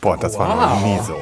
Boah, das war noch nie so.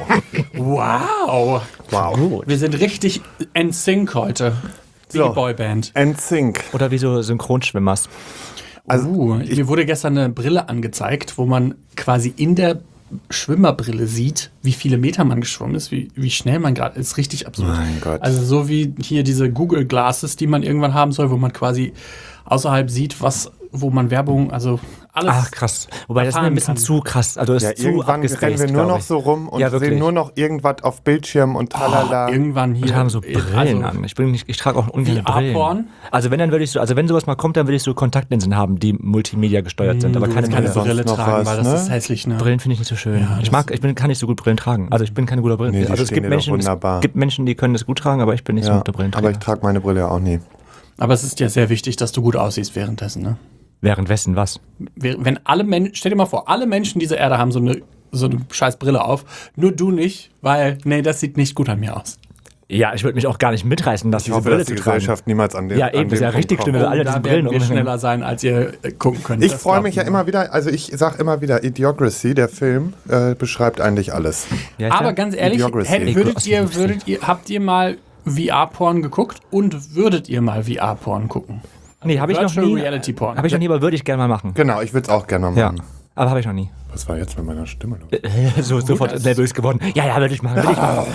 Wow. Wow. Wir sind richtig NSYNC heute. Die So. Boyband. NSYNC. Oder wie so Synchronschwimmers. Also, Mir wurde gestern eine Brille angezeigt, wo man quasi in der Schwimmerbrille sieht, wie viele Meter man geschwommen ist, wie schnell man gerade ist. Richtig absurd. Mein Gott. Also so wie hier diese Google Glasses, die man irgendwann haben soll, wo man quasi außerhalb sieht, wo man Werbung, also alles. Ach, krass. Wobei das ist mir ein bisschen zu krass. Also das ja, ist zu irgendwann abgespaced, rennen wir nur glaub noch ich. so rum und Ja, wirklich. sehen nur noch irgendwas auf Bildschirm und tralala. Irgendwann hier. Und haben so Brillen an. Ich trage auch ungern Brillen. VR-Porn? Also wenn, dann würde ich so, also wenn sowas mal kommt, dann würde ich so Kontaktlinsen haben, die multimedia gesteuert sind, aber keine keine sonst Brille noch tragen, was, weil das ne? ist hässlich, ne? Brillen finde ich nicht so schön. Ja, kann nicht so gut Brillen tragen. Also ich bin kein guter Brillen. Nee, die also stehen dir doch wunderbar. Es gibt Menschen, die können das gut tragen, aber ich bin nicht so ein Ja, guter Brillenträger. aber ich trage meine Brille ja auch nie. Aber es ist ja sehr wichtig, dass du gut aussiehst währenddessen, ne? Währenddessen was? Wenn alle Menschen, stell dir mal vor, alle Menschen dieser Erde haben so eine scheiß Brille auf, nur du nicht, weil, nee, das sieht nicht gut an mir aus. Ja, ich würde mich auch gar nicht mitreißen lassen, Ich hoffe, dass die Gesellschaft niemals an den Ja, eben, das ist ja Punkt richtig kommt. schlimm. Alle Da diese werden Brillen wir umhängen. schneller sein, als ihr gucken könnt. Ich Das freue glaub mich ja mir. immer wieder, also ich sag immer wieder, Idiocracy, der Film, beschreibt eigentlich alles. Ja, ist Aber ja- ganz ehrlich, Idiocracy. habt ihr mal VR-Porn geguckt und würdet ihr mal VR-Porn gucken? Nee, habe ich noch Virtual nie. Reality Porn. Habe ich noch nie, aber würde ich gerne mal machen. Genau, ich würde es auch gerne mal Ja, machen. aber habe ich noch nie. Was war jetzt mit meiner Stimme los? Sofort nervös geworden. Ja, würde ich machen.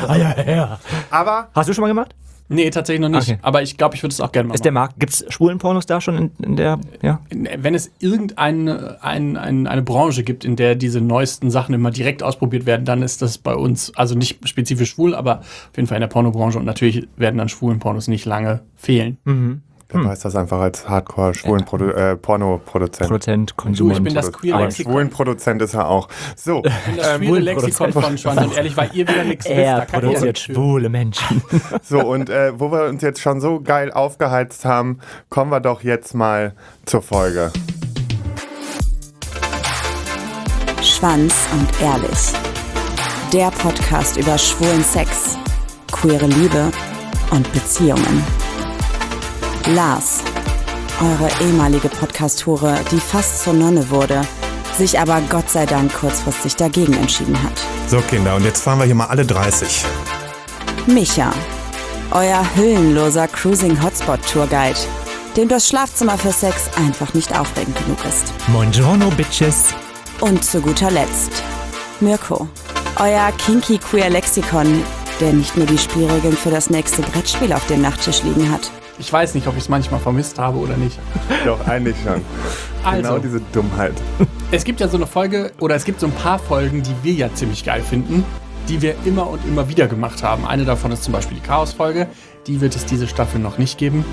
Ja. Aber Hast du schon mal gemacht? Nee, tatsächlich noch nicht. Okay. Aber ich glaube, ich würde es auch gerne mal Ist der Markt, gibt's Schwulenpornos da schon in der, ja? Wenn es irgendeine eine Branche gibt, in der diese neuesten Sachen immer direkt ausprobiert werden, dann ist das bei uns, also nicht spezifisch schwul, aber auf jeden Fall in der Pornobranche, und natürlich werden dann schwulen Pornos nicht lange fehlen. der weiß das einfach als Hardcore-schwulen Pornoproduzent. Produzent, Du, Konsument. ich bin das queere Aber Lexikon. schwulen Produzent ist er auch. So, Das queere Lexikon von Schwanz und ehrlich, weil ihr wieder nichts wisst. Er da kann ich produziert nichts für. schwule Menschen. so und wo wir uns jetzt schon so geil aufgeheizt haben, kommen wir doch jetzt mal zur Folge. Schwanz und ehrlich. Der Podcast über schwulen Sex, queere Liebe und Beziehungen. Lars, eure ehemalige Podcast-Hure, die fast zur Nonne wurde, sich aber Gott sei Dank kurzfristig dagegen entschieden hat. So Kinder, und jetzt fahren wir hier mal alle 30. Micha, euer hüllenloser Cruising-Hotspot-Tourguide, dem das Schlafzimmer für Sex einfach nicht aufregend genug ist. Buongiorno, Bitches. Und zu guter Letzt Mirko, euer kinky queer Lexikon, der nicht nur die Spielregeln für das nächste Brettspiel auf dem Nachttisch liegen hat. Ich weiß nicht, ob ich es manchmal vermisst habe oder nicht. Doch, eigentlich schon. Also, Genau diese Dummheit. es gibt ja so eine Folge, oder es gibt so ein paar Folgen, die wir ja ziemlich geil finden, die wir immer und immer wieder gemacht haben. Eine davon ist zum Beispiel die Chaos-Folge. Die wird es diese Staffel noch nicht geben.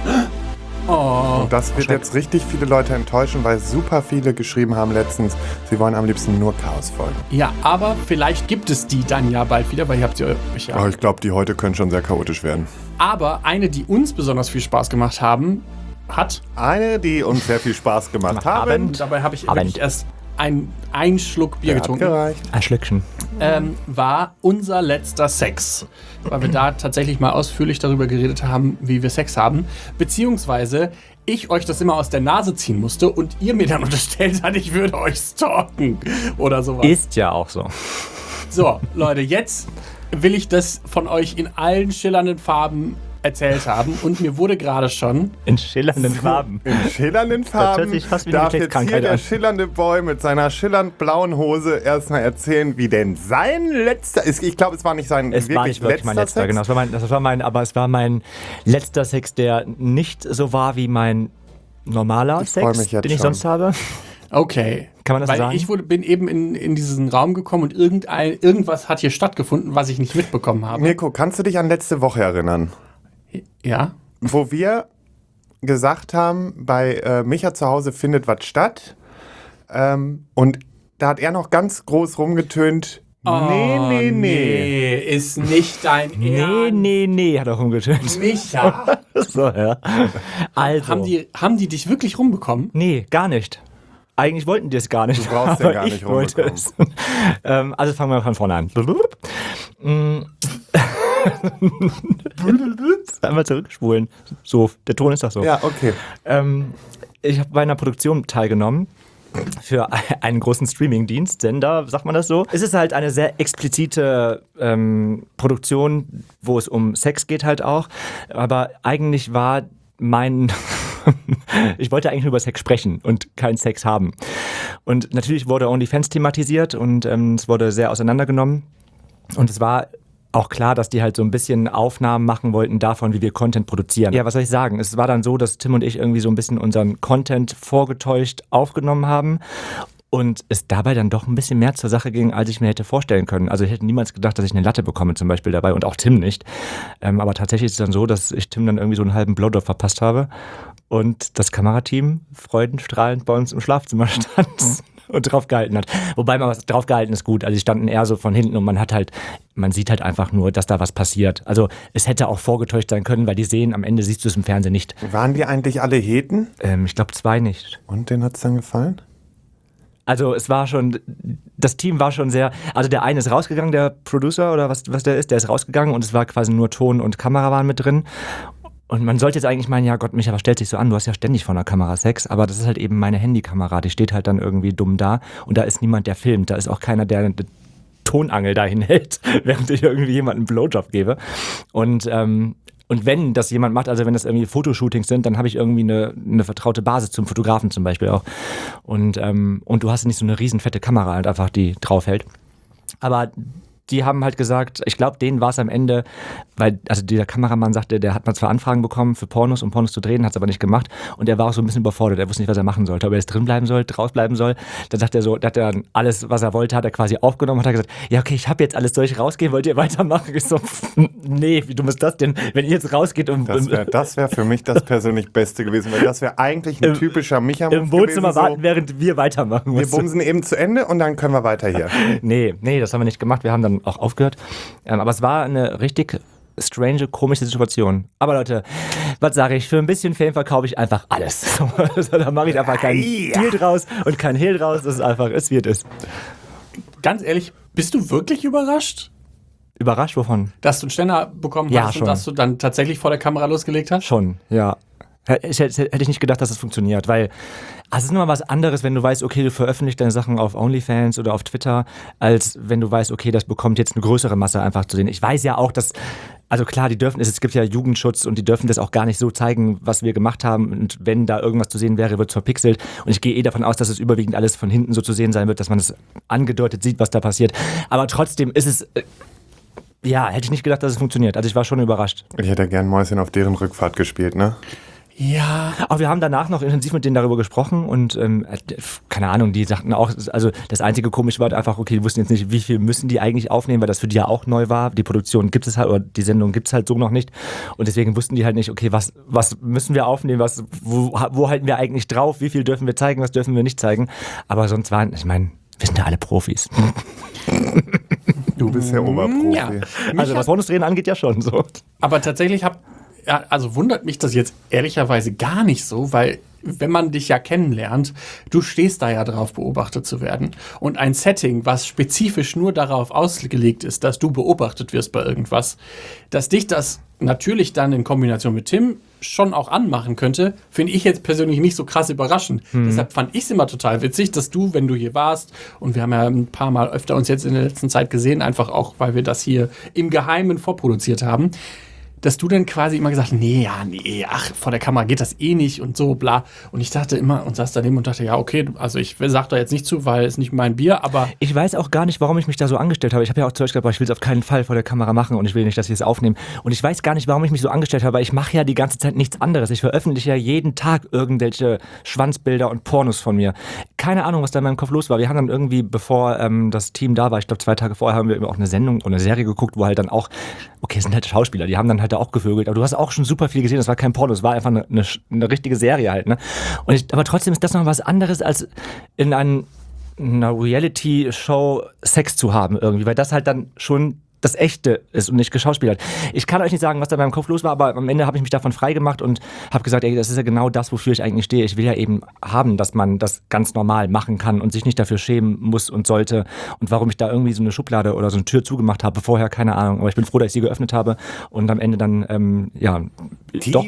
Oh, Und das wird jetzt richtig viele Leute enttäuschen, weil super viele geschrieben haben letztens, sie wollen am liebsten nur Chaos-Folgen. ja, aber vielleicht gibt es die dann ja bald wieder, weil ihr habt sie euch ja. Aber ich glaube, die heute können schon sehr chaotisch werden. Aber eine, die uns besonders viel Spaß gemacht hat, Eine, die uns sehr viel Spaß gemacht haben. und dabei habe ich Abend. wirklich erst einen Schluck Bier Hat getrunken, gereicht. Ein Schlückchen. war unser letzter Sex. Weil wir da tatsächlich mal ausführlich darüber geredet haben, wie wir Sex haben. Beziehungsweise ich euch das immer aus der Nase ziehen musste und ihr mir dann unterstellt habt, ich würde euch stalken oder sowas. Ist ja auch so. So, Leute, jetzt will ich das von euch in allen schillernden Farben erzählt haben. Und mir wurde gerade schon In schillernden Farben. In schillernden hört Farben sich fast wie eine darf jetzt hier Geschlechtskrankheit der an. schillernde Boy mit seiner schillernd blauen Hose erstmal erzählen, wie denn sein letzter ist. Ich glaube, es war nicht sein Es war nicht wirklich mein letzter, Sex. genau. Aber es war mein letzter Sex, der nicht so war wie mein normaler freu Sex, mich jetzt den ich schon. sonst habe. okay. Kann man das Weil sagen? ich bin eben in diesen Raum gekommen und irgendwas hat hier stattgefunden, was ich nicht mitbekommen habe. Mirko, kannst du dich an letzte Woche erinnern? Ja. Wo wir gesagt haben, bei Micha zu Hause findet was statt. Und da hat er noch ganz groß rumgetönt. Nee. Ist nicht dein Ernst. Nee, hat er rumgetönt. Micha. So, ja. Also. Haben die dich wirklich rumbekommen? Nee, gar nicht. Eigentlich wollten die es gar nicht. Du brauchst ja aber gar nicht ich wollte es. Also fangen wir von vorne an. Einmal zurückspulen. So, der Ton ist doch so. Ja, okay. Ich habe bei einer Produktion teilgenommen für einen großen Streaming-Dienst, Sender, sagt man das so. Es ist halt eine sehr explizite Produktion, wo es um Sex geht halt auch. Aber eigentlich war ich wollte eigentlich nur über Sex sprechen und keinen Sex haben. Und natürlich wurde OnlyFans thematisiert und es wurde sehr auseinandergenommen. Und es war auch klar, dass die halt so ein bisschen Aufnahmen machen wollten davon, wie wir Content produzieren. Ja, was soll ich sagen? Es war dann so, dass Tim und ich irgendwie so ein bisschen unseren Content vorgetäuscht aufgenommen haben und es dabei dann doch ein bisschen mehr zur Sache ging, als ich mir hätte vorstellen können. Also ich hätte niemals gedacht, dass ich eine Latte bekomme zum Beispiel dabei und auch Tim nicht. Aber tatsächlich ist es dann so, dass ich Tim dann irgendwie so einen halben Blowjob verpasst habe und das Kamerateam freudenstrahlend bei uns im Schlafzimmer stand und drauf gehalten hat. Wobei man was drauf gehalten ist gut. Also die standen eher so von hinten und man sieht halt einfach nur, dass da was passiert. Also es hätte auch vorgetäuscht sein können, weil die sehen, am Ende siehst du es im Fernsehen nicht. Waren die eigentlich alle Heten? Ich glaube 2 nicht. Und denen hat es dann gefallen? Also das Team war schon sehr, also der eine ist rausgegangen, der Producer oder was der ist rausgegangen und es war quasi nur Ton und Kamera waren mit drin. Und man sollte jetzt eigentlich meinen, ja Gott, Micha, was stellt sich so an? Du hast ja ständig vor einer Kamera Sex, aber das ist halt eben meine Handykamera, die steht halt dann irgendwie dumm da und da ist niemand, der filmt, da ist auch keiner, der eine Tonangel dahin hält, während ich irgendwie jemandem einen Blowjob gebe. Und wenn das jemand macht, also wenn das irgendwie Fotoshootings sind, dann habe ich irgendwie eine vertraute Basis zum Fotografen zum Beispiel auch. Und du hast nicht so eine riesen fette Kamera halt einfach, die draufhält. Aber die haben halt gesagt, ich glaube, denen war es am Ende, weil, also dieser Kameramann sagte, der hat mal 2 Anfragen bekommen für Pornos, um Pornos zu drehen, hat es aber nicht gemacht und er war auch so ein bisschen überfordert, er wusste nicht, was er machen sollte, ob er jetzt drin bleiben soll, draus bleiben soll. Dann sagt er so, da hat er dann alles, was er wollte, hat er quasi aufgenommen und hat gesagt, ja okay, ich habe jetzt alles, soll ich rausgehen, wollt ihr weitermachen? Ich so, nee, wie dumm ist das denn, wenn ihr jetzt rausgeht und... Das wäre für mich das persönlich Beste gewesen, weil das wäre eigentlich ein typischer Micha-Move im Wohnzimmer gewesen, warten, während wir weitermachen. Wir bumsen eben zu Ende und dann können wir weiter hier. Nee, das haben wir nicht gemacht, wir haben dann auch aufgehört. Aber es war eine richtig strange, komische Situation. Aber Leute, was sage ich? Für ein bisschen Fame verkaufe ich einfach alles. Da mache ich einfach keinen Deal draus und kein Hehl draus. Das ist einfach, es wird es. Ganz ehrlich, bist du wirklich überrascht? Überrascht wovon? Dass du einen Ständer bekommen Ja, hast schon. und dass du dann tatsächlich vor der Kamera losgelegt hast? Schon, ja. Hätte ich nicht gedacht, dass es funktioniert, weil es ist immer was anderes, wenn du weißt, okay, du veröffentlichst deine Sachen auf OnlyFans oder auf Twitter, als wenn du weißt, okay, das bekommt jetzt eine größere Masse einfach zu sehen. Ich weiß ja auch, dass, also klar, es gibt ja Jugendschutz und die dürfen das auch gar nicht so zeigen, was wir gemacht haben und wenn da irgendwas zu sehen wäre, wird es verpixelt und ich gehe davon aus, dass es überwiegend alles von hinten so zu sehen sein wird, dass man es angedeutet sieht, was da passiert. Aber trotzdem ist es... Ja, hätte ich nicht gedacht, dass es funktioniert. Also ich war schon überrascht. Ich hätte gern Mäuschen auf deren Rückfahrt gespielt, ne? Ja. Aber wir haben danach noch intensiv mit denen darüber gesprochen und keine Ahnung, die sagten auch, also das einzige komisch war einfach, okay, die wussten jetzt nicht, wie viel müssen die eigentlich aufnehmen, weil das für die ja auch neu war. Die Produktion gibt es halt, oder die Sendung gibt es halt so noch nicht und deswegen wussten die halt nicht, okay, was müssen wir aufnehmen, wo halten wir eigentlich drauf, wie viel dürfen wir zeigen, was dürfen wir nicht zeigen. Aber sonst ich meine, wir sind ja alle Profis. Du bist ja Oberprofi. Ja. Also was Pornosdrehen angeht, ja schon so. Aber tatsächlich wundert mich das jetzt ehrlicherweise gar nicht so, weil wenn man dich ja kennenlernt, du stehst da ja drauf, beobachtet zu werden. Und ein Setting, was spezifisch nur darauf ausgelegt ist, dass du beobachtet wirst bei irgendwas, dass dich das natürlich dann in Kombination mit Tim schon auch anmachen könnte, finde ich jetzt persönlich nicht so krass überraschend. Deshalb fand ich es immer total witzig, dass du, wenn du hier warst, und wir haben ja ein paar Mal öfter uns jetzt in der letzten Zeit gesehen, einfach auch, weil wir das hier im Geheimen vorproduziert haben, dass du dann quasi immer gesagt hast, vor der Kamera geht das eh nicht und so, bla. Und ich dachte immer und saß daneben und dachte, ja, okay, also ich sag da jetzt nicht zu, weil es nicht mein Bier, aber... Ich weiß auch gar nicht, warum ich mich da so angestellt habe. Ich habe ja auch zu euch gesagt, ich will es auf keinen Fall vor der Kamera machen und ich will nicht, dass sie es aufnehmen. Und ich weiß gar nicht, warum ich mich so angestellt habe, weil ich mache ja die ganze Zeit nichts anderes. Ich veröffentliche ja jeden Tag irgendwelche Schwanzbilder und Pornos von mir. Keine Ahnung, was da in meinem Kopf los war. Wir haben dann irgendwie, bevor das Team da war, ich glaube 2 Tage vorher, haben wir auch eine Sendung oder eine Serie geguckt, wo halt dann auch, okay, es sind halt Schauspieler, die haben dann halt da auch gevögelt, aber du hast auch schon super viel gesehen, das war kein Porno, das war einfach eine richtige Serie halt, ne? Aber trotzdem ist das noch was anderes, als in einer Reality-Show Sex zu haben irgendwie, weil das halt dann schon das Echte ist und nicht geschauspielert. Ich kann euch nicht sagen, was da in meinem Kopf los war, aber am Ende habe ich mich davon frei gemacht und habe gesagt, ey, das ist ja genau das, wofür ich eigentlich stehe. Ich will ja eben haben, dass man das ganz normal machen kann und sich nicht dafür schämen muss und sollte. Und warum ich da irgendwie so eine Schublade oder so eine Tür zugemacht habe, vorher, keine Ahnung. Aber ich bin froh, dass ich sie geöffnet habe und am Ende dann, doch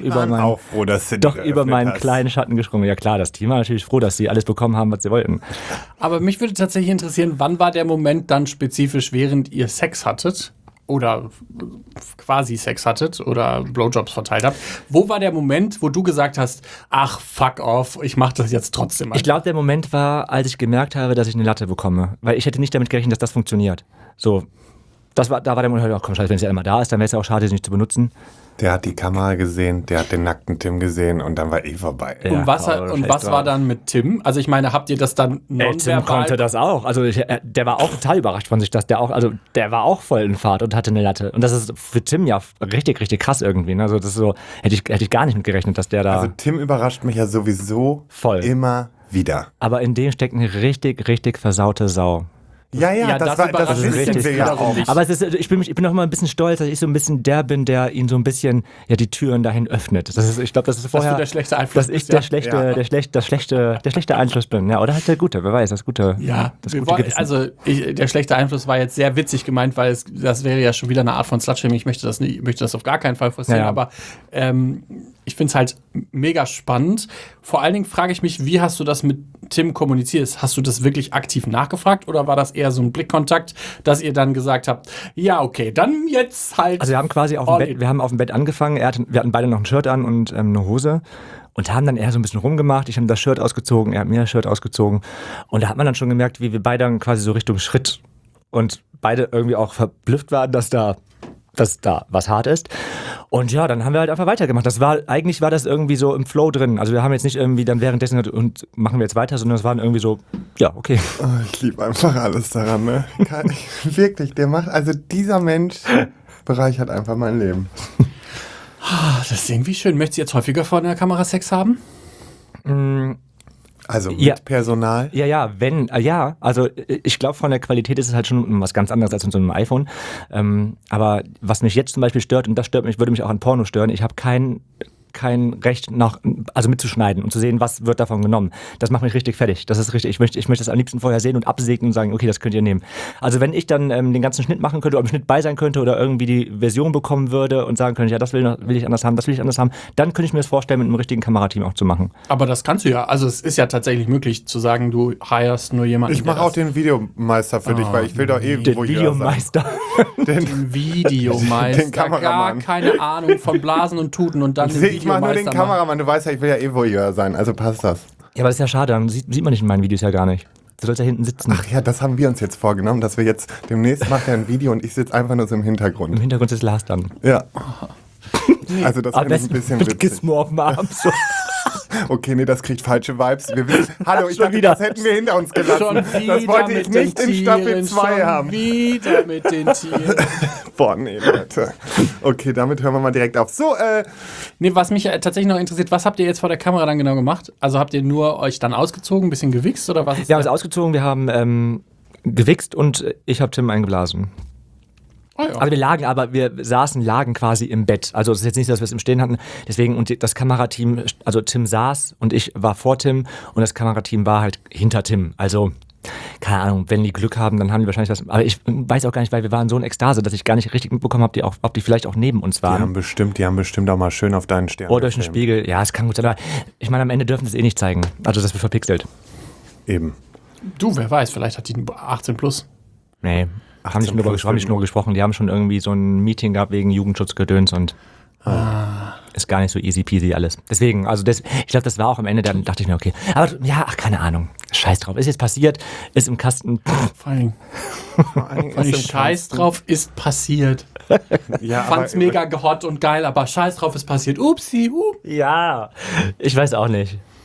über meinen kleinen Schatten gesprungen. Ja klar, das Team war natürlich froh, dass sie alles bekommen haben, was sie wollten. Aber mich würde tatsächlich interessieren, wann war der Moment dann spezifisch, während ihr Sex hattet oder quasi Sex hattet oder Blowjobs verteilt habt? Wo war der Moment, wo du gesagt hast, ach, fuck off, ich mach das jetzt trotzdem mal? Ich glaube, der Moment war, als ich gemerkt habe, dass ich eine Latte bekomme. Weil ich hätte nicht damit gerechnet, dass das funktioniert. So, da war der Moment, oh komm, scheiße, wenn es ja immer da ist, dann wäre es ja auch schade, sie nicht zu benutzen. Der hat die Kamera gesehen, der hat den nackten Tim gesehen und dann war vorbei. Ja, und was war dann mit Tim? Also ich meine, habt ihr das dann nonverbal? Tim konnte das auch. Also der war auch total überrascht von sich, dass der war auch voll in Fahrt und hatte eine Latte. Und das ist für Tim ja richtig, richtig krass irgendwie. Also das ist so, hätte ich gar nicht mit gerechnet, dass der da... Also Tim überrascht mich ja sowieso voll immer wieder. Aber in dem steckt eine richtig, richtig versaute Sau. Ja, das wissen wir ja auch. Aber ich bin auch immer ein bisschen stolz, dass ich so ein bisschen der bin, der ihn so ein bisschen die Türen dahin öffnet. Ich glaube, das ist vorher, dass du der schlechte Einfluss bist, der schlechte Einfluss bin. Ja, oder halt der Gute, wer weiß, das Gute. Ja, der schlechte Einfluss war jetzt sehr witzig gemeint, weil das wäre ja schon wieder eine Art von Slutshaming. Ich möchte das auf gar keinen Fall forcieren, aber ich finde es halt mega spannend. Vor allen Dingen frage ich mich, wie hast du das mit Tim kommuniziert? Hast du das wirklich aktiv nachgefragt oder war das eher so ein Blickkontakt, dass ihr dann gesagt habt, ja, okay, dann jetzt halt... Also wir haben quasi auf dem Bett angefangen, wir hatten beide noch ein Shirt an und eine Hose und haben dann eher so ein bisschen rumgemacht. Ich habe das Shirt ausgezogen, er hat mir das Shirt ausgezogen und da hat man dann schon gemerkt, wie wir beide dann quasi so Richtung Schritt und beide irgendwie auch verblüfft waren, dass da was hart ist. Und ja, dann haben wir halt einfach weitergemacht. Eigentlich war das irgendwie so im Flow drin. Also wir haben jetzt nicht irgendwie dann währenddessen und machen wir jetzt weiter, sondern es waren irgendwie so, ja, okay. Oh, ich liebe einfach alles daran, ne? Wirklich, dieser Mensch bereichert einfach mein Leben. Das ist irgendwie schön. Möchtest du jetzt häufiger vor der Kamera Sex haben? Also mit Personal? Ja. Also ich glaube, von der Qualität ist es halt schon was ganz anderes als mit so einem iPhone. Aber was mich jetzt zum Beispiel stört, und das würde mich auch an Porno stören, ich habe kein Recht mitzuschneiden und zu sehen, was wird davon genommen. Das macht mich richtig fertig. Das ist richtig. Ich möchte das am liebsten vorher sehen und absegnen und sagen, okay, das könnt ihr nehmen. Also wenn ich dann den ganzen Schnitt machen könnte oder im Schnitt bei sein könnte oder irgendwie die Version bekommen würde und sagen könnte, ja, das will ich anders haben, das will ich anders haben, dann könnte ich mir das vorstellen, mit einem richtigen Kamerateam auch zu machen. Aber das kannst du ja. Also es ist ja tatsächlich möglich zu sagen, du hirest nur jemanden. Ich mache auch den Videomeister für dich, weil ich will doch den Videomeister. Den Videomeister. Den Kameramann. Gar keine Ahnung von Blasen und Tuten und dann Ich mache nur den Kameramann, du weißt ja, ich will ja Voyeur sein, also passt das. Ja, aber das ist ja schade, dann sieht man nicht in meinen Videos ja gar nicht. Du sollst ja hinten sitzen. Ach ja, das haben wir uns jetzt vorgenommen, dass wir jetzt, demnächst macht er ein Video und ich sitze einfach nur so im Hintergrund. Im Hintergrund ist Lars dann. Ja. Also das finde ich ein bisschen mit Gizmo auf dem Arm. So. Okay, nee, das kriegt falsche Vibes. Hallo, ich dachte, das hätten wir hinter uns gelassen. Das wollte ich nicht in Staffel 2 haben. Wieder mit den Tieren. Boah, nee, Leute. Okay, damit hören wir mal direkt auf. So, Nee, was mich tatsächlich noch interessiert, was habt ihr jetzt vor der Kamera dann genau gemacht? Also habt ihr nur euch dann ausgezogen, ein bisschen gewichst oder was? Wir haben uns ausgezogen, wir haben gewichst und ich habe Tim eingeblasen. Oh ja. Also wir lagen quasi im Bett. Also es ist jetzt nicht so, dass wir es im Stehen hatten. Deswegen, und das Kamerateam, also Tim saß und ich war vor Tim und das Kamerateam war halt hinter Tim. Also, keine Ahnung, wenn die Glück haben, dann haben die wahrscheinlich das. Aber ich weiß auch gar nicht, weil wir waren so in Ekstase, dass ich gar nicht richtig mitbekommen habe, ob die vielleicht auch neben uns waren. Die haben bestimmt auch mal schön auf deinen Stern. Oder durch den Spiegel. Ja, es kann gut sein. Aber ich meine, am Ende dürfen sie es eh nicht zeigen. Also das wird verpixelt. Eben. Du, wer weiß, vielleicht hat die 18 plus. Nee. Haben nicht nur gesprochen, die haben schon irgendwie so ein Meeting gehabt wegen Jugendschutzgedöns und ist gar nicht so easy peasy alles. Deswegen, ich glaube, das war auch am Ende, dann dachte ich mir, okay. Aber ja, keine Ahnung. Scheiß drauf. Ist jetzt passiert, ist im Kasten. Vor allem Scheiß drauf ist passiert. Ja, fand's mega hot und geil, aber Scheiß drauf ist passiert. Upsi, Ja, ich weiß auch nicht.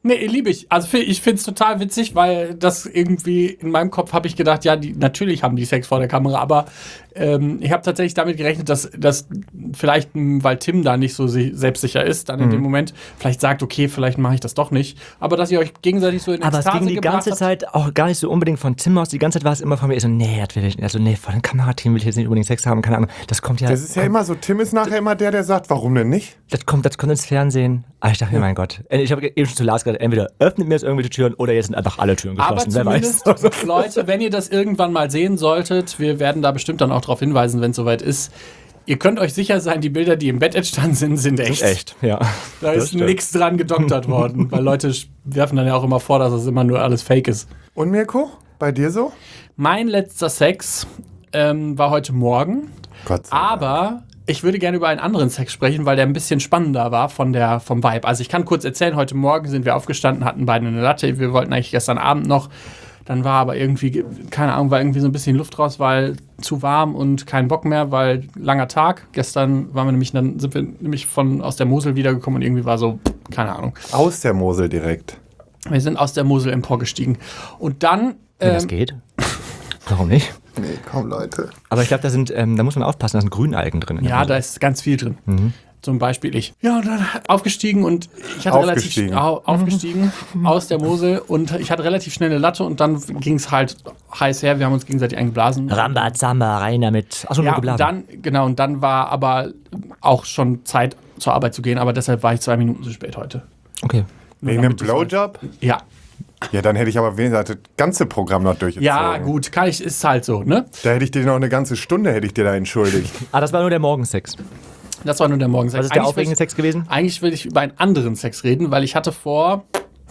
Nee, liebe ich. Also ich finde es total witzig, weil das irgendwie in meinem Kopf habe ich gedacht, ja, natürlich haben die Sex vor der Kamera, aber ich habe tatsächlich damit gerechnet, dass vielleicht, weil Tim da nicht so selbstsicher ist, dann in dem Moment vielleicht sagt, okay, vielleicht mache ich das doch nicht, aber dass ihr euch gegenseitig so in Aber Ekstase es ging die ganze Zeit auch gar nicht so unbedingt von Tim aus. Die ganze Zeit war es immer von mir so, nee, das will ich nicht. Also nee, von dem Kamerateam will ich jetzt nicht unbedingt Sex haben. Keine Ahnung. Das kommt ja. Das ist ja immer so, Tim ist nachher immer der sagt, warum denn nicht? Das kommt ins Fernsehen. Aber ich dachte mir, mein Gott. Ich habe eben schon zu Lars gesagt, entweder öffnet mir jetzt irgendwie die Türen oder jetzt sind einfach alle Türen geschlossen. Aber Wer zumindest, weiß. Leute, wenn ihr das irgendwann mal sehen solltet, wir werden da bestimmt dann auch darauf hinweisen, wenn es soweit ist. Ihr könnt euch sicher sein, die Bilder, die im Bett entstanden sind echt. Echt, ja. Da ist nichts dran gedoktert worden, weil Leute werfen dann ja auch immer vor, dass das immer nur alles Fake ist. Und Mirko, bei dir so? Mein letzter Sex war heute Morgen, Gott sei Dank. aber ich würde gerne über einen anderen Sex sprechen, weil der ein bisschen spannender war vom Vibe. Also ich kann kurz erzählen, heute Morgen sind wir aufgestanden, hatten beide eine Latte, wir wollten eigentlich gestern Abend noch. Dann war aber irgendwie, keine Ahnung, war irgendwie so ein bisschen Luft raus, weil zu warm und kein Bock mehr, weil langer Tag. Gestern sind wir nämlich aus der Mosel wiedergekommen und irgendwie war so, keine Ahnung. Aus der Mosel direkt. Wir sind aus der Mosel emporgestiegen. Und dann... Wenn das geht. Warum nicht? Nee, komm, Leute. Aber ich glaube, da muss man aufpassen, da sind Grünalgen drin. in der Ja, Hose. da ist ganz viel drin. Zum Beispiel ich. Ja, und dann aufgestiegen und ich hatte aufgestiegen aus der Mosel und ich hatte relativ schnell eine Latte und dann ging es halt heiß her. Wir haben uns gegenseitig eingeblasen. Rambazamba, rein damit. Achso, nur Ja, und geblasen. dann war aber auch schon Zeit zur Arbeit zu gehen, aber deshalb war ich 2 Minuten zu spät heute. Okay. Wegen dem Blowjob? Ja. Ja, dann hätte ich aber wenigstens das ganze Programm noch durchgezogen. Ja, gut, ist halt so, ne? Da hätte ich dir noch eine ganze Stunde da entschuldigt. Das war nur der Morgensex. Das war nur der Morgensex. Was ist der aufregende Sex gewesen? Eigentlich will ich über einen anderen Sex reden, weil ich hatte vor,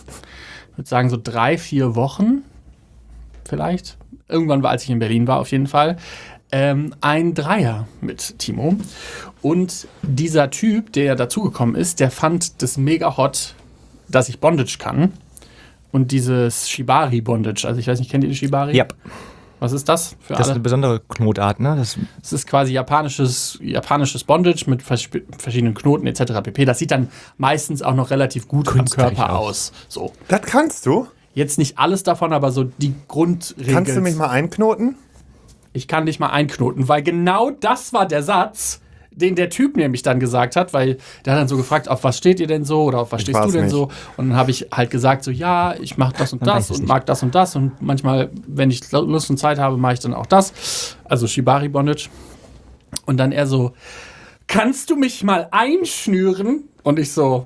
ich würde sagen, so 3-4 Wochen vielleicht, irgendwann als ich in Berlin war auf jeden Fall, ein Dreier mit Timo. Und dieser Typ, der dazugekommen ist, der fand das mega hot, dass ich Bondage kann. Und dieses Shibari-Bondage, also ich weiß nicht, kennt ihr die Shibari? Ja. Was ist das für Das ist alle? eine besondere Knotart, ne? Es ist quasi japanisches Bondage mit verschiedenen Knoten etc. pp. Das sieht dann meistens auch noch relativ gut am Künstlich Körper auch. aus. So. Das kannst du? Jetzt nicht alles davon, aber so die Grundregeln. Kannst du mich mal einknoten? Ich kann dich mal einknoten, weil genau das war der Satz, den der Typ nämlich dann gesagt hat, weil der hat dann so gefragt, auf was steht ihr denn so oder auf was stehst du weiß denn nicht. so? Und dann habe ich halt gesagt so, ja, ich mache das und Man weiß das es und nicht. mag das und das und manchmal, wenn ich Lust und Zeit habe, mache ich dann auch das. Also Shibari Bondage. Und dann er so, kannst du mich mal einschnüren? Und ich so,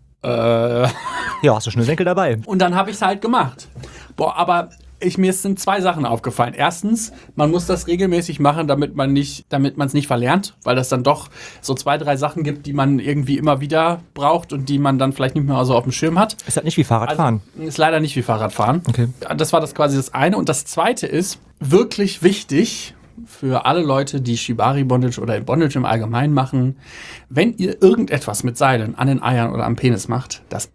Ja, hast du Schnürsenkel dabei. und dann habe ich es halt gemacht. Boah, aber mir sind 2 Sachen aufgefallen. Erstens, man muss das regelmäßig machen, damit man es nicht verlernt, weil das dann doch so 2, 3 Sachen gibt, die man irgendwie immer wieder braucht und die man dann vielleicht nicht mehr so auf dem Schirm hat. Ist halt nicht wie Fahrradfahren. Also, ist leider nicht wie Fahrradfahren. Okay. Das war quasi das eine. Und das zweite ist wirklich wichtig für alle Leute, die Shibari Bondage oder Bondage im Allgemeinen machen, wenn ihr irgendetwas mit Seilen an den Eiern oder am Penis macht, das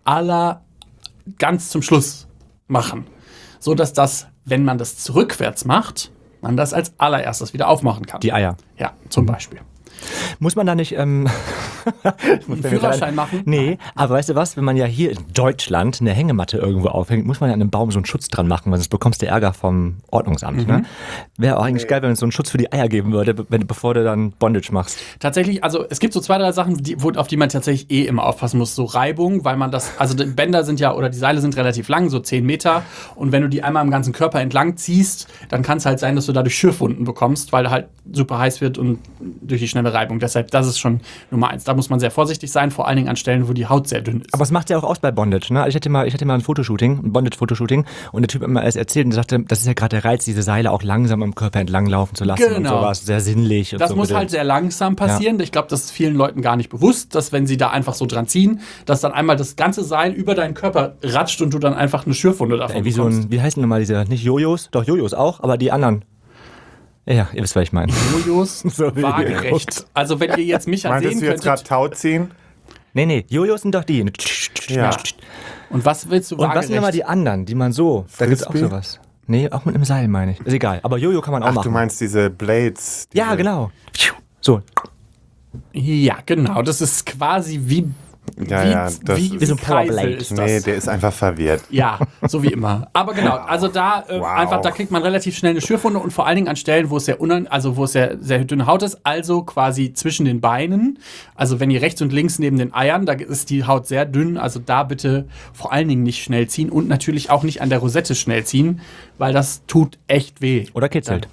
ganz zum Schluss machen. So dass das, wenn man das rückwärts macht, man das als allererstes wieder aufmachen kann. Die Eier. Ja, zum Beispiel. Muss man da nicht Einen Führerschein machen? Nee, aber weißt du was, wenn man ja hier in Deutschland eine Hängematte irgendwo aufhängt, muss man ja an einem Baum so einen Schutz dran machen, weil sonst bekommst du Ärger vom Ordnungsamt. Ne? Wäre auch eigentlich geil, wenn es so einen Schutz für die Eier geben würde, bevor du dann Bondage machst. Tatsächlich, also es gibt so 2, 3 Sachen, auf die man tatsächlich immer aufpassen muss. So Reibung, weil man die Bänder sind ja, oder die Seile sind relativ lang, so 10 Meter. Und wenn du die einmal am ganzen Körper entlang ziehst, dann kann es halt sein, dass du dadurch Schürfwunden bekommst, weil halt super heiß wird und durch die schnelle Reibung. Deshalb, das ist schon Nummer 1. Da muss man sehr vorsichtig sein, vor allen Dingen an Stellen, wo die Haut sehr dünn ist. Aber es macht ja auch aus bei Bondage. Ne? Ich hatte mal ein Fotoshooting, ein Bondage-Fotoshooting, und der Typ hat mir alles erzählt und sagte, das ist ja gerade der Reiz, diese Seile auch langsam am Körper entlang laufen zu lassen und Genau. sowas. Sehr sinnlich. Und Das so muss bitte. halt sehr langsam passieren. Ich glaube, das ist vielen Leuten gar nicht bewusst, dass wenn sie da einfach so dran ziehen, dass dann einmal das ganze Seil über deinen Körper ratscht und du dann einfach eine Schürfwunde davon Wie bekommst. wie heißen nochmal diese, nicht Jojos? Doch, Jojos auch, aber die anderen. Ja, ihr wisst, was ich meine. Jojos So wie waagerecht. Also wenn ihr jetzt mich Meintest sehen du jetzt gerade könntet. Tau ziehen? Nee, Jojos sind doch die. Ja. Und was willst du Und was sind nochmal die anderen, die man so, da gibt's auch Frisbee? sowas. Nee, auch mit einem Seil, meine ich. Ist egal, aber Jojo kann man auch Ach, machen. du meinst diese Blades? Ja, genau. So. Ja, genau. Das ist quasi wie Ja, das wie ist ein Kreisel Powerblade. ist das. Nee, der ist einfach verwirrt. Ja, so wie immer. Aber genau, also da einfach, da kriegt man relativ schnell eine Schürfwunde und vor allen Dingen an Stellen, wo es sehr dünne Haut ist, also quasi zwischen den Beinen. Also wenn ihr rechts und links neben den Eiern, da ist die Haut sehr dünn, also da bitte vor allen Dingen nicht schnell ziehen und natürlich auch nicht an der Rosette schnell ziehen, weil das tut echt weh. Oder kitzelt.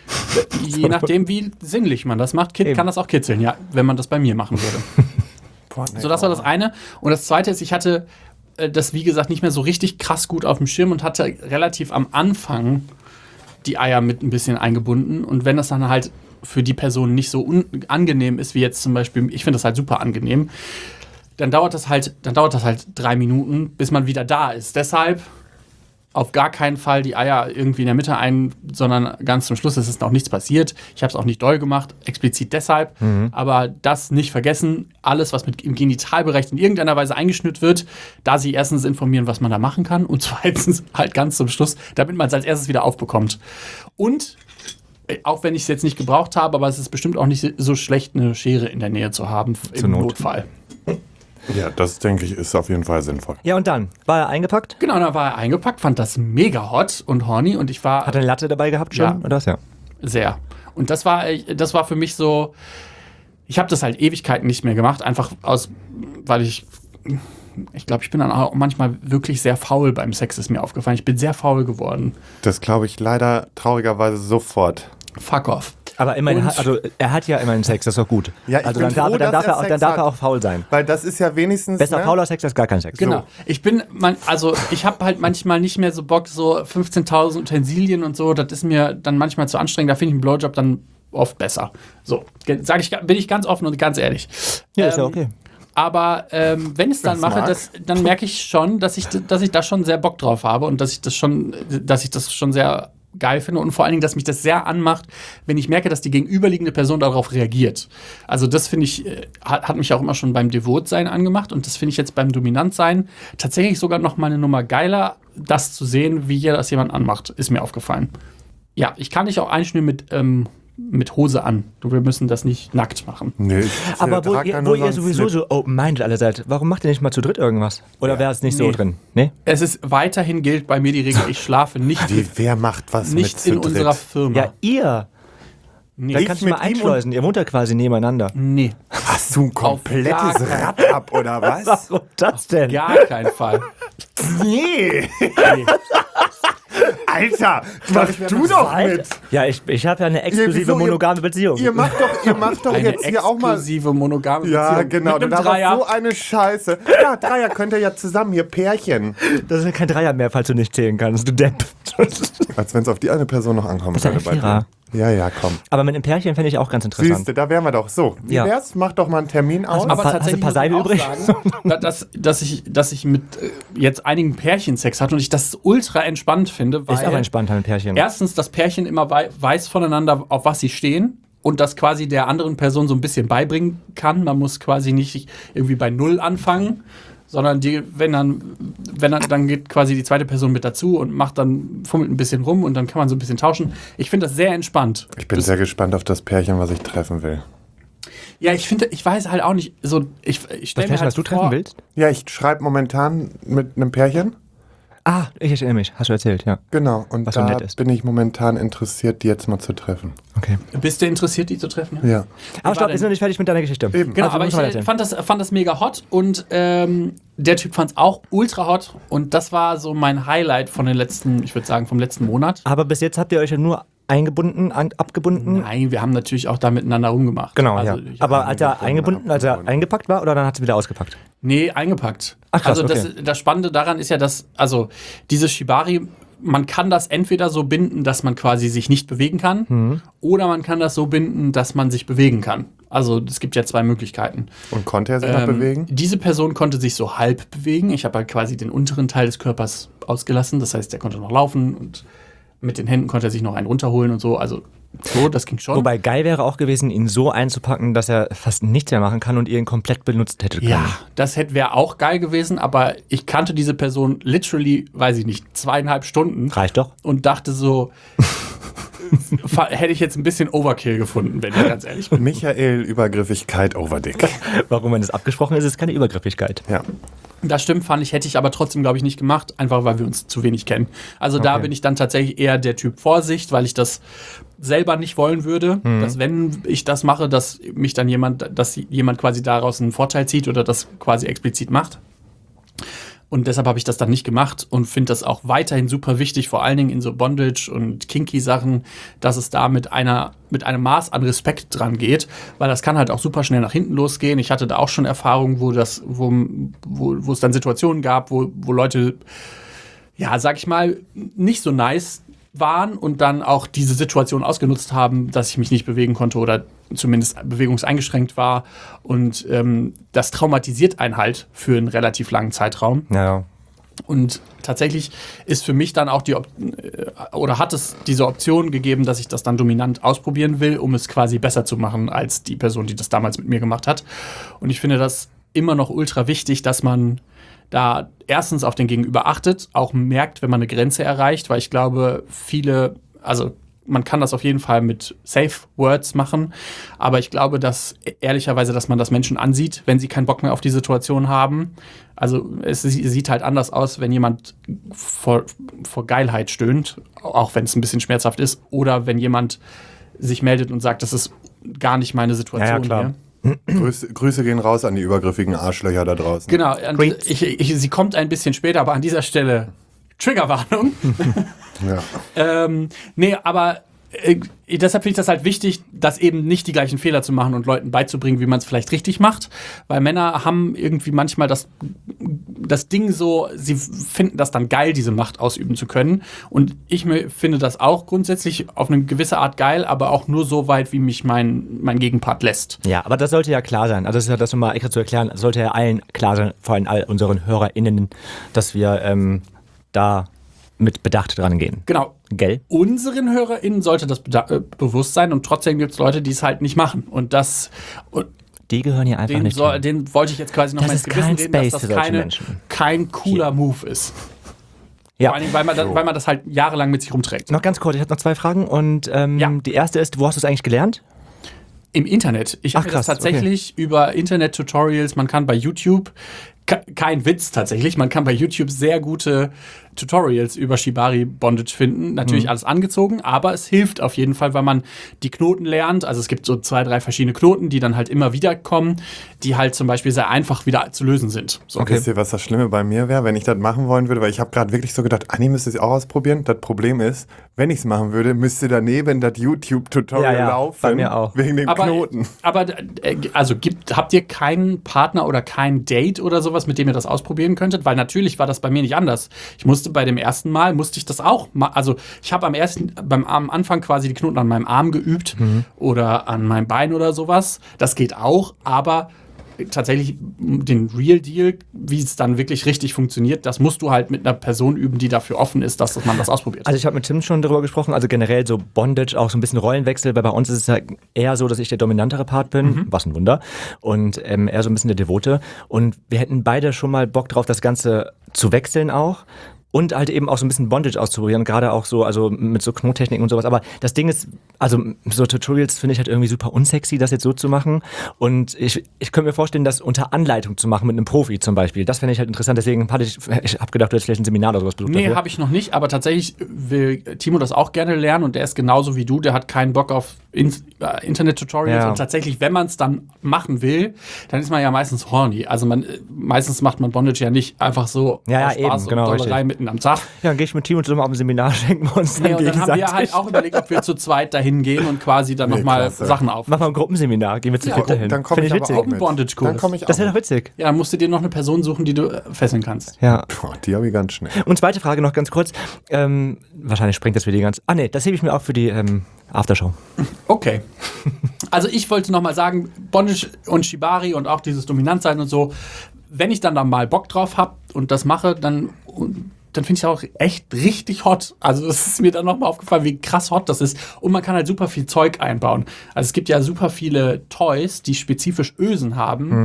Je nachdem, wie sinnlich man das macht, kann das auch kitzeln, ja, wenn man das bei mir machen würde. So, das war das eine. Und das zweite ist, ich hatte das, wie gesagt, nicht mehr so richtig krass gut auf dem Schirm und hatte relativ am Anfang die Eier mit ein bisschen eingebunden. Und wenn das dann halt für die Person nicht so angenehm ist, wie jetzt zum Beispiel, ich finde das halt super angenehm, dann dauert das halt 3 Minuten, bis man wieder da ist. Deshalb auf gar keinen Fall die Eier irgendwie in der Mitte sondern ganz zum Schluss. Es ist noch nichts passiert. Ich habe es auch nicht doll gemacht, explizit deshalb. Aber das nicht vergessen, alles, was im Genitalbereich in irgendeiner Weise eingeschnürt wird, da sie erstens informieren, was man da machen kann und zweitens halt ganz zum Schluss, damit man es als erstes wieder aufbekommt. Und auch wenn ich es jetzt nicht gebraucht habe, aber es ist bestimmt auch nicht so schlecht, eine Schere in der Nähe zu haben im Notfall. Ja, das denke ich ist auf jeden Fall sinnvoll. Ja, und dann? War er eingepackt? Genau, dann war er eingepackt, fand das mega hot und horny und ich war... Hat er eine Latte dabei gehabt schon? Ja. Oder was? Ja. Sehr. Und das war für mich so, ich habe das halt Ewigkeiten nicht mehr gemacht, einfach weil ich glaube, ich bin dann auch manchmal wirklich sehr faul beim Sex, ist mir aufgefallen. Ich bin sehr faul geworden. Das glaube ich leider traurigerweise sofort. Fuck off. Aber immerhin, er hat ja immerhin Sex, das ist doch gut. Ja, ich also bin froh, dass er Sex darf hat. er auch faul sein. Weil das ist ja wenigstens... Besser fauler Sex als gar kein Sex. Genau. Ich habe halt manchmal nicht mehr so Bock, so 15.000 Utensilien und so, das ist mir dann manchmal zu anstrengend, da finde ich einen Blowjob dann oft besser. So, bin ich ganz offen und ganz ehrlich. Ja, ist ja okay. Aber wenn ich es dann mache, dann merke ich schon, dass ich da schon sehr Bock drauf habe und dass ich das schon sehr geil finde und vor allen Dingen, dass mich das sehr anmacht, wenn ich merke, dass die gegenüberliegende Person darauf reagiert. Also das finde ich, hat mich auch immer schon beim Devotsein angemacht und das finde ich jetzt beim Dominantsein tatsächlich sogar noch mal eine Nummer geiler, das zu sehen, wie das jemand anmacht, ist mir aufgefallen. Ja, ich kann dich auch einschnüren mit Hose an. Wir müssen das nicht nackt machen. Nee, Aber wo ihr sowieso so open-minded alle seid, warum macht ihr nicht mal zu dritt irgendwas? Oder wäre es nicht so drin? Nee? Es ist weiterhin gilt bei mir die Regel, ich schlafe nicht, Wer macht was nicht mit zu in unserer Firma. Ja, ihr. Nee. Da kannst du mit mal ihm einschleusen. Ihr wohnt ja quasi nebeneinander. Nee, Hast du ein komplettes Auf gar keinen- Rad ab, oder was? Warum das denn? gar keinen Fall. Nee. Nee. Alter, mach du doch mit. Ja, ich habe ja eine exklusive wieso? monogame Beziehung. Ihr macht doch Eine jetzt hier auch mal... exklusive monogame Ja, Beziehung. genau. Mit einem Das Dreier. war so eine Scheiße. Ja, Dreier könnt ihr ja zusammen, hier Pärchen. Das ist ja kein Dreier mehr, falls du nicht zählen kannst, du Depp. Als wenn es auf die eine Person noch ankommen ist ja würde ein Vierer. dir. Ja, komm. Aber mit einem Pärchen fände ich auch ganz interessant. Siehste, da wären wir doch. So, wie Ja. wär's? Mach doch mal einen Termin aus. Aber Hast du tatsächlich ein paar Seile muss ich übrig? auch sagen, dass ich mit jetzt einigen Pärchen Sex hatte und ich das ultra entspannt finde, weil Ist auch entspannt, ein Pärchen. erstens das Pärchen immer weiß voneinander, auf was sie stehen und das quasi der anderen Person so ein bisschen beibringen kann. Man muss quasi nicht irgendwie bei Null anfangen, sondern dann geht quasi die zweite Person mit dazu und fummelt ein bisschen rum und dann kann man so ein bisschen tauschen. Ich finde das sehr entspannt. Ich bin sehr gespannt auf das Pärchen, was ich treffen will. Ja, ich weiß halt auch nicht, so ich Das stelle mir Pärchen, halt was du vor, treffen willst? Ja, ich schreibe momentan mit einem Pärchen. Ah, ich erinnere mich. Hast du erzählt, ja. Genau, und Was so da nett ist. bin ich momentan interessiert, die jetzt mal zu treffen. Okay. Bist du interessiert, die zu treffen? Ja. Aber stopp, denn? ist noch nicht fertig mit deiner Geschichte. Eben. Genau, Also, aber muss ich man erzählen. fand das mega hot und der Typ fand es auch ultra hot und das war so mein Highlight vom letzten Monat. Aber bis jetzt habt ihr euch ja nur eingebunden, abgebunden? Nein, wir haben natürlich auch da miteinander rumgemacht. Genau, Also, ja. ich- Aber als er eingepackt war oder dann hat sie wieder ausgepackt? Nee, eingepackt. Ach, krass, also okay. das Spannende daran ist ja, dass, also dieses Shibari, man kann das entweder so binden, dass man quasi sich nicht bewegen kann, oder man kann das so binden, dass man sich bewegen kann. Also es gibt ja zwei Möglichkeiten. Und konnte er sich noch bewegen? Diese Person konnte sich so halb bewegen. Ich habe halt quasi den unteren Teil des Körpers ausgelassen. Das heißt, er konnte noch laufen und mit den Händen konnte er sich noch einen runterholen und so. Also so, das ging schon. Wobei geil wäre auch gewesen, ihn so einzupacken, dass er fast nichts mehr machen kann und ihr ihn komplett benutzt hättet können. Ja, das wäre auch geil gewesen, aber ich kannte diese Person literally, weiß ich nicht, 2,5 Stunden Reicht doch. und dachte so, hätte ich jetzt ein bisschen Overkill gefunden, wenn ich ganz ehrlich bin. Michael, Übergriffigkeit, Overdick. Warum, wenn es abgesprochen ist, ist keine Übergriffigkeit. Ja. Das stimmt, hätte ich aber trotzdem, glaube ich, nicht gemacht, einfach weil wir uns zu wenig kennen. Also da bin ich dann tatsächlich eher der Typ Vorsicht, weil ich das selber nicht wollen würde, dass wenn ich das mache, dass jemand quasi daraus einen Vorteil zieht oder das quasi explizit macht. Und deshalb habe ich das dann nicht gemacht und finde das auch weiterhin super wichtig, vor allen Dingen in so Bondage- und Kinky-Sachen, dass es da mit einem Maß an Respekt dran geht, weil das kann halt auch super schnell nach hinten losgehen. Ich hatte da auch schon Erfahrungen, wo es dann Situationen gab, wo Leute, ja, sag ich mal, nicht so nice waren und dann auch diese Situation ausgenutzt haben, dass ich mich nicht bewegen konnte oder zumindest bewegungseingeschränkt war. Und das traumatisiert einen halt für einen relativ langen Zeitraum. Ja. Und tatsächlich ist für mich dann auch hat es diese Option gegeben, dass ich das dann dominant ausprobieren will, um es quasi besser zu machen als die Person, die das damals mit mir gemacht hat. Und ich finde das immer noch ultra wichtig, dass man da erstens auf den Gegenüber achtet, auch merkt, wenn man eine Grenze erreicht, weil ich glaube, man kann das auf jeden Fall mit Safe Words machen, aber ich glaube, dass ehrlicherweise, dass man das Menschen ansieht, wenn sie keinen Bock mehr auf die Situation haben. Also es sieht halt anders aus, wenn jemand vor Geilheit stöhnt, auch wenn es ein bisschen schmerzhaft ist, oder wenn jemand sich meldet und sagt, das ist gar nicht meine Situation hier. Grüße gehen raus an die übergriffigen Arschlöcher da draußen. Genau, sie kommt ein bisschen später, aber an dieser Stelle Triggerwarnung. Ja. Aber deshalb finde ich das halt wichtig, das eben nicht die gleichen Fehler zu machen und Leuten beizubringen, wie man es vielleicht richtig macht. Weil Männer haben irgendwie manchmal das Ding so, sie finden das dann geil, diese Macht ausüben zu können. Und ich finde das auch grundsätzlich auf eine gewisse Art geil, aber auch nur so weit, wie mich mein Gegenpart lässt. Ja, aber das sollte ja klar sein. Also das ist ja das nochmal extra zu erklären, sollte ja allen klar sein, vor allem all unseren HörerInnen, dass wir da mit Bedacht dran gehen. Genau. Gell? Unseren HörerInnen sollte das bewusst sein und trotzdem gibt es Leute, die es halt nicht machen. Und die gehören hier einfach nicht hin. Den wollte ich jetzt quasi noch mal ins Gewissen reden, dass das kein cooler Move ist. Ja. Vor allem, weil man das halt jahrelang mit sich rumträgt. Noch ganz kurz, ich habe noch 2 Fragen und die erste ist, wo hast du es eigentlich gelernt? Im Internet. Ich habe das tatsächlich über Internet-Tutorials, man kann bei YouTube, kein Witz tatsächlich, man kann bei YouTube sehr gute Tutorials über Shibari Bondage finden. Natürlich alles angezogen, aber es hilft auf jeden Fall, weil man die Knoten lernt. Also es gibt so 2, 3 verschiedene Knoten, die dann halt immer wieder kommen, die halt zum Beispiel sehr einfach wieder zu lösen sind. So. Okay. Wisst ihr, was das Schlimme bei mir wäre, wenn ich das machen wollen würde? Weil ich habe gerade wirklich so gedacht, Anni müsste es auch ausprobieren. Das Problem ist, wenn ich es machen würde, müsste daneben das YouTube-Tutorial laufen. Bei mir auch. Wegen den Knoten. Aber habt ihr keinen Partner oder kein Date oder sowas, mit dem ihr das ausprobieren könntet? Weil natürlich war das bei mir nicht anders. Bei dem ersten Mal musste ich das auch mal, also ich habe am Anfang quasi die Knoten an meinem Arm geübt oder an meinem Bein oder sowas. Das geht auch, aber tatsächlich den Real Deal, wie es dann wirklich richtig funktioniert, das musst du halt mit einer Person üben, die dafür offen ist, dass man das ausprobiert. Also ich habe mit Tim schon darüber gesprochen, also generell so Bondage, auch so ein bisschen Rollenwechsel, weil bei uns ist es ja eher so, dass ich der dominantere Part bin, was ein Wunder, und eher so ein bisschen der Devote. Und wir hätten beide schon mal Bock drauf, das Ganze zu wechseln auch. Und halt eben auch so ein bisschen Bondage auszuprobieren, gerade auch so, also mit so Knottechniken und sowas. Aber das Ding ist, also so Tutorials finde ich halt irgendwie super unsexy, das jetzt so zu machen. Und ich könnte mir vorstellen, das unter Anleitung zu machen mit einem Profi zum Beispiel. Das fände ich halt interessant. Deswegen ich habe gedacht, du hättest vielleicht ein Seminar oder sowas besucht. Nee, habe ich noch nicht. Aber tatsächlich will Timo das auch gerne lernen. Und der ist genauso wie du. Der hat keinen Bock auf Internet-Tutorials. Und tatsächlich, wenn man es dann machen will, dann ist man ja meistens horny. Also meistens macht man Bondage ja nicht einfach so aus Spaß eben, genau, und Dollerei mitten am Tag. Ja, dann gehe ich mit Timo zusammen auf ein Seminar, schenken wir uns dann und dann haben wir halt auch überlegt, ob wir zu zweit dahin gehen und quasi dann nochmal Sachen auf. Machen wir ein Gruppenseminar, gehen wir zu dritt dahin. Dann komme ich witzig. aber auch mit. Bondage-Kurs. Das wäre doch witzig. Ja, dann musst du dir noch eine Person suchen, die du fesseln kannst. Ja. Boah, die habe ich ganz schnell. Und zweite Frage noch ganz kurz. Wahrscheinlich sprengt das wieder ganz... das hebe ich mir auch für die Aftershow. Okay. Also ich wollte nochmal sagen, Bondage und Shibari und auch dieses Dominantsein und so, wenn ich dann da mal Bock drauf habe und das mache, dann finde ich es auch echt richtig hot. Also es ist mir dann nochmal aufgefallen, wie krass hot das ist. Und man kann halt super viel Zeug einbauen. Also es gibt ja super viele Toys, die spezifisch Ösen haben,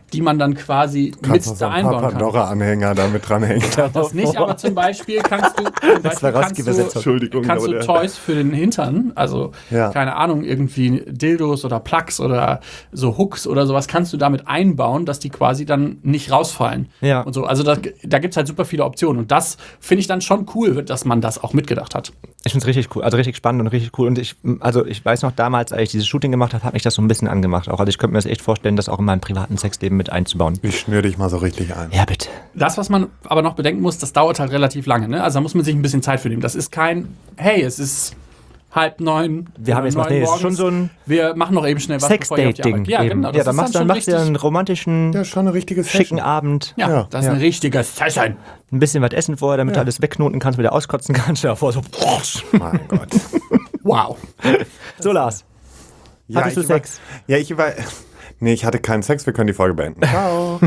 die man dann quasi Kannst noch mit so da ein paar einbauen kann. Pandora-Anhänger damit dranhängen. Das nicht, aber zum Beispiel kannst du Entschuldigung, kannst aber du der- Toys für den Hintern, also Ja. keine Ahnung, irgendwie Dildos oder Plugs oder so Hooks oder sowas kannst du damit einbauen, dass die quasi dann nicht rausfallen. Ja. Und so. Also da gibt es halt super viele Optionen. Und das finde ich dann schon cool, dass man das auch mitgedacht hat. Ich finde es richtig cool, also richtig spannend und richtig cool. Und ich weiß noch damals, als ich dieses Shooting gemacht habe, hat mich das so ein bisschen angemacht auch. Also ich könnte mir das echt vorstellen, das auch in meinem privaten Sexleben mit einzubauen. Ich schnür dich mal so richtig ein. Ja, bitte. Das, was man aber noch bedenken muss, das dauert halt relativ lange. Ne? Also da muss man sich ein bisschen Zeit für nehmen. Das ist kein, hey, es ist 8:30. Wir haben jetzt noch, nee, es ist schon so ein wir machen noch eben schnell was, bevor ihr auf die Arbeit Sexdate-Ding. geht. Ja, genau. Ja, dann machst du richtig, einen romantischen, Ja, schon eine richtige schicken Abend. ja, Ja, das ist ja. eine richtige Session. Ein bisschen was essen vorher, damit du alles wegknoten kannst, wieder auskotzen kannst. Davor so. Mein Gott. Wow. So, Lars. Hattest du Sex? Nee, ich hatte keinen Sex, wir können die Folge beenden. Ciao.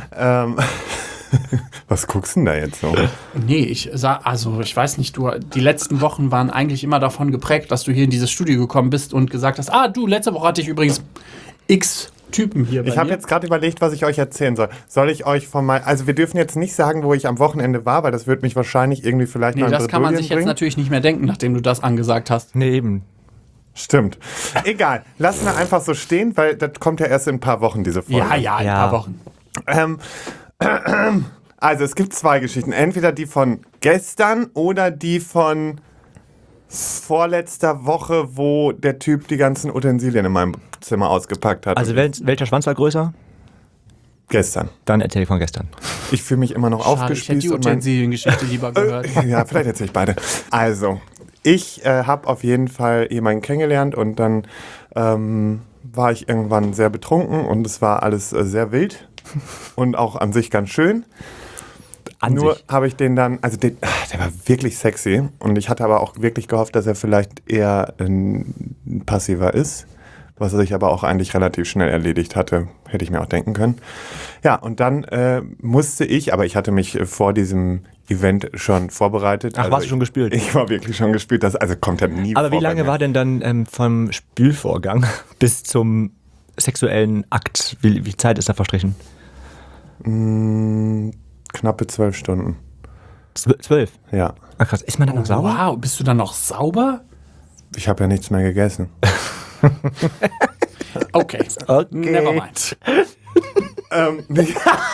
Was guckst du denn da jetzt so? Nee, ich weiß nicht, die letzten Wochen waren eigentlich immer davon geprägt, dass du hier in dieses Studio gekommen bist und gesagt hast, letzte Woche hatte ich übrigens X Typen hier bei Ich habe mir. jetzt gerade überlegt, was ich euch erzählen soll. Soll ich euch also wir dürfen jetzt nicht sagen, wo ich am Wochenende war, weil das wird mich wahrscheinlich irgendwie vielleicht Nee, mal in das kann man Bredouillen sich jetzt bringen. natürlich nicht mehr denken, nachdem du das angesagt hast. Nee, eben. Stimmt. Egal, lassen wir einfach so stehen, weil das kommt ja erst in ein paar Wochen, diese Folge. In ein paar Wochen. Also es gibt zwei Geschichten. Entweder die von gestern oder die von vorletzter Woche, wo der Typ die ganzen Utensilien in meinem Zimmer ausgepackt hat. Also welcher Schwanz war größer? Gestern. Dann erzähl ich von gestern. Ich fühle mich immer noch Schade, ich hätte aufgespießt. die und mein- Utensiliengeschichte lieber gehört. Ja, vielleicht erzähle ich beide. Also, ich habe auf jeden Fall jemanden kennengelernt und dann war ich irgendwann sehr betrunken und es war alles sehr wild und auch an sich ganz schön. Nur habe ich den dann, also der war wirklich sexy und ich hatte aber auch wirklich gehofft, dass er vielleicht eher ein Passiver ist, was er sich aber auch eigentlich relativ schnell erledigt hatte, hätte ich mir auch denken können. Ja, und dann musste ich, aber ich hatte mich vor diesem Event schon vorbereitet. Ach, warst du schon gespült? Ich war wirklich schon gespült, also kommt ja nie vor. Aber wie lange bei mir. war denn dann vom Spülvorgang bis zum sexuellen Akt? Wie Zeit ist da verstrichen? Knappe 12 Stunden. 12? Ja. Ach krass. Ist man dann noch sauber? Wow, bist du dann noch sauber? Ich habe ja nichts mehr gegessen. Okay. Never mind. Nee,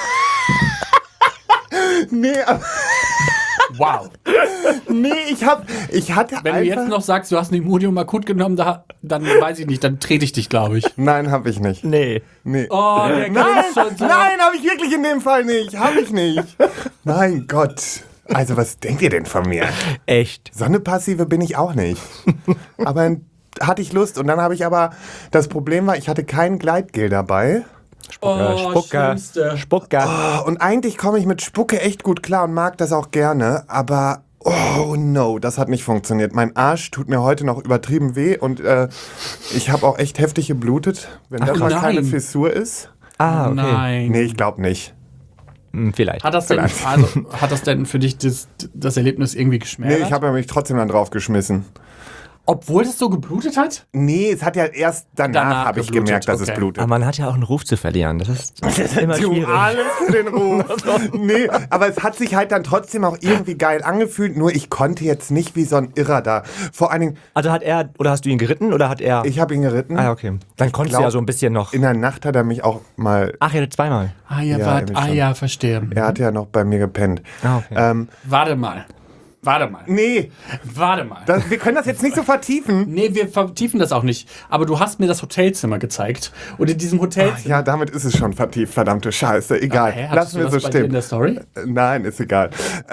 nee, aber, Wow. nee, ich hatte Wenn einfach... du jetzt noch sagst, du hast ein Imodium akut genommen, dann weiß ich nicht, dann trete ich dich, glaube ich. Nein, habe ich nicht. Nee. Nee. Oh, der Nein, grinst schon so. nein, habe ich wirklich in dem Fall nicht. Habe ich nicht. Mein Gott. Also, was denkt ihr denn von mir? Echt? So eine Passive bin ich auch nicht. Aber dann hatte ich Lust und dann habe ich aber, das Problem war, ich hatte kein Gleitgel dabei. Schlimmste. Spucker. Und eigentlich komme ich mit Spucke echt gut klar und mag das auch gerne, aber oh no, das hat nicht funktioniert. Mein Arsch tut mir heute noch übertrieben weh und ich habe auch echt heftig geblutet, wenn das mal nein. keine Fissur ist. Ah, okay. Nein. Nee, ich glaube nicht. Vielleicht. Hat das denn für dich das Erlebnis irgendwie geschmälert? Nee, ich habe mich trotzdem dann draufgeschmissen. Obwohl es so geblutet hat? Nee, es hat ja erst danach habe ich geblutet, gemerkt, dass okay. es blutet. Aber man hat ja auch einen Ruf zu verlieren. Das ist immer schwierig. Alles für den Ruf. Nee, aber es hat sich halt dann trotzdem auch irgendwie geil angefühlt, nur ich konnte jetzt nicht wie so ein Irrer da. Vor allen Dingen, Also hat er, oder hast du ihn geritten, oder hat er... ich habe ihn geritten. Ah, okay. Dann konntest du ja so ein bisschen noch... In der Nacht hat er mich auch mal, Ach, ja, zweimal. Ja, irgendwie schon. Verstehe. er hat ja noch bei mir gepennt. Ah, okay. Warte mal. Nee, wir können das jetzt nicht so vertiefen. Nee, wir vertiefen das auch nicht. Aber du hast mir das Hotelzimmer gezeigt. Und in diesem Hotelzimmer... Ja, damit ist es schon vertieft, verdammte Scheiße. Egal, Hä, lassen wir du so das bei dir in stehen. der Story? Nein, ist egal.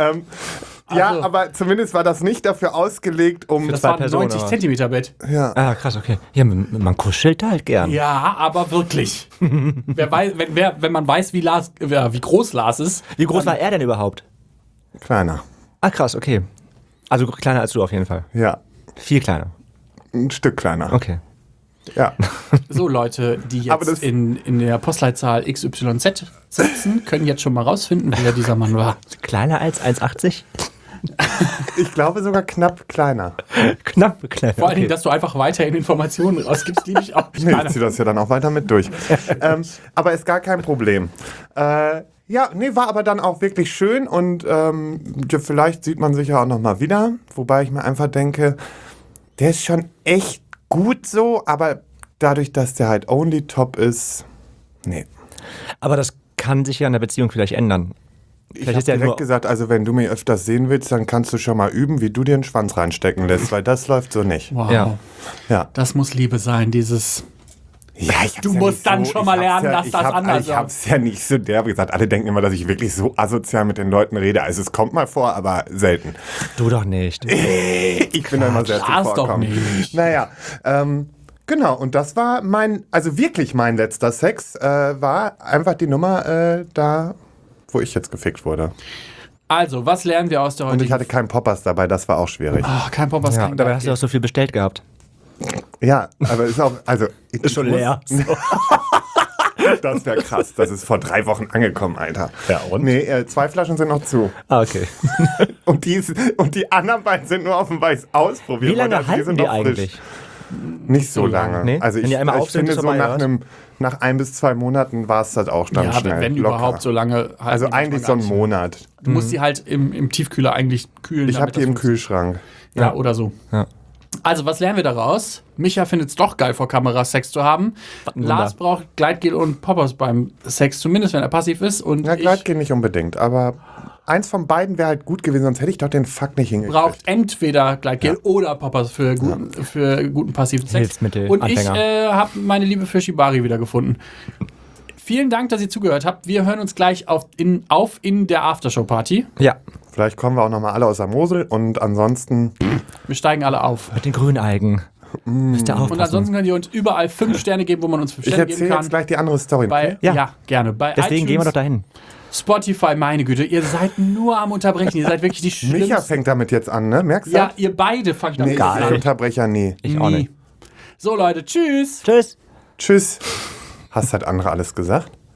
Ja, Also. aber zumindest war das nicht dafür ausgelegt, um... Das zwei war ein Personen, 90 aber- Zentimeter Bett. Ah, krass, okay. Ja, man kuschelt halt gern. Ja, aber wirklich. Wenn man weiß, wie groß Lars ist. Wie groß war er denn überhaupt? Kleiner, Ah, krass, okay. Also kleiner als du auf jeden Fall. ja. Viel kleiner. Ein Stück kleiner. Okay. Ja. So, Leute, die Aber jetzt das- in der Postleitzahl XYZ sitzen, können jetzt schon mal rausfinden, wer dieser Mann war. Kleiner als 1,80? Ich glaube sogar knapp kleiner. Knapp. Vor allen Dingen, dass du einfach weiterhin Informationen rausgibst, liebe ich auch nicht. Nee, ich ziehe das ja dann auch weiter mit durch. Aber ist gar kein Problem. War aber dann auch wirklich schön und vielleicht sieht man sich ja auch nochmal wieder. Wobei ich mir einfach denke, der ist schon echt gut so, aber dadurch, dass der halt only top ist, nee. Aber das kann sich ja in der Beziehung vielleicht ändern. Ich habe direkt gesagt, also wenn du mich öfters sehen willst, dann kannst du schon mal üben, wie du dir den Schwanz reinstecken lässt, weil das läuft so nicht. Wow. Ja. Das muss Liebe sein, dieses... Ja, Du musst dann schon mal lernen, dass das anders ist. Ich hab's ja nicht so derbe gesagt. Alle denken immer, dass ich wirklich so asozial mit den Leuten rede. Also es kommt mal vor, aber selten. Du doch nicht. Ich bin da immer sehr Spaß doch zuvorkommend. nicht. Naja, genau. Und das war wirklich mein letzter Sex. War einfach die Nummer da, wo ich jetzt gefickt wurde. Also, was lernen wir aus der Und heutigen... ich hatte keinen Poppers dabei, das war auch schwierig. kein Poppers, Ja, kein dabei hast du auch so viel bestellt gehabt. Ja, aber ist auch, also... Ist schon leer. Das wäre krass, das ist vor 3 Wochen angekommen, Alter. Ja, und? Nee, 2 Flaschen sind noch zu. Ah, okay. Und die anderen beiden sind nur auf dem Weiß ausprobiert. Wie lange worden. Also halten sind die noch frisch. eigentlich? Nicht so lange. Nee? Also Wenn die einmal auf sind, finde ist so vorbei, nach 1 bis 2 Monaten war es das auch dann Ja, schnell. wenn locker. überhaupt so lange... halten Also die eigentlich manchmal so gar einen nicht. Monat. Du musst die halt im Tiefkühler eigentlich kühlen. Ich habe damit die das im funktioniert. Kühlschrank. Ja, oder so. Ja. Also, was lernen wir daraus? Micha findet es doch geil, vor Kamera Sex zu haben. ein Lars Wunder. braucht Gleitgel und Poppers beim Sex, zumindest wenn er passiv ist. Und Ja, ich Gleitgel nicht unbedingt, aber eins von beiden wäre halt gut gewesen, sonst hätte ich doch den Fuck nicht hingekriegt. braucht entweder Gleitgel oder Poppers für guten passiven Sex. Hilfsmittel, Und ich Anfänger. habe meine Liebe für Shibari wiedergefunden. Vielen Dank, dass ihr zugehört habt. Wir hören uns gleich in der Aftershow-Party. Ja, Vielleicht kommen wir auch nochmal alle aus der Mosel und ansonsten... Wir steigen alle auf. mit den Grünalgen. Müsst ihr aufpassen. Und ansonsten könnt ihr uns überall 5 Sterne geben, wo man uns 5 Ich Sterne geben erzähle kann. jetzt gleich die andere Story. Bei, Ja. ja, gerne. Bei Deswegen iTunes, gehen wir doch dahin. Spotify, meine Güte, ihr seid nur am Unterbrechen. Ihr seid wirklich die Micha Schlimmsten. fängt damit jetzt an, ne? Merkst du? Ja, ihr beide fangt Nee, damit ich an. Unterbrecher nie. Ich auch nicht. So, Leute, tschüss. Tschüss. Tschüss. Hast halt andere alles gesagt?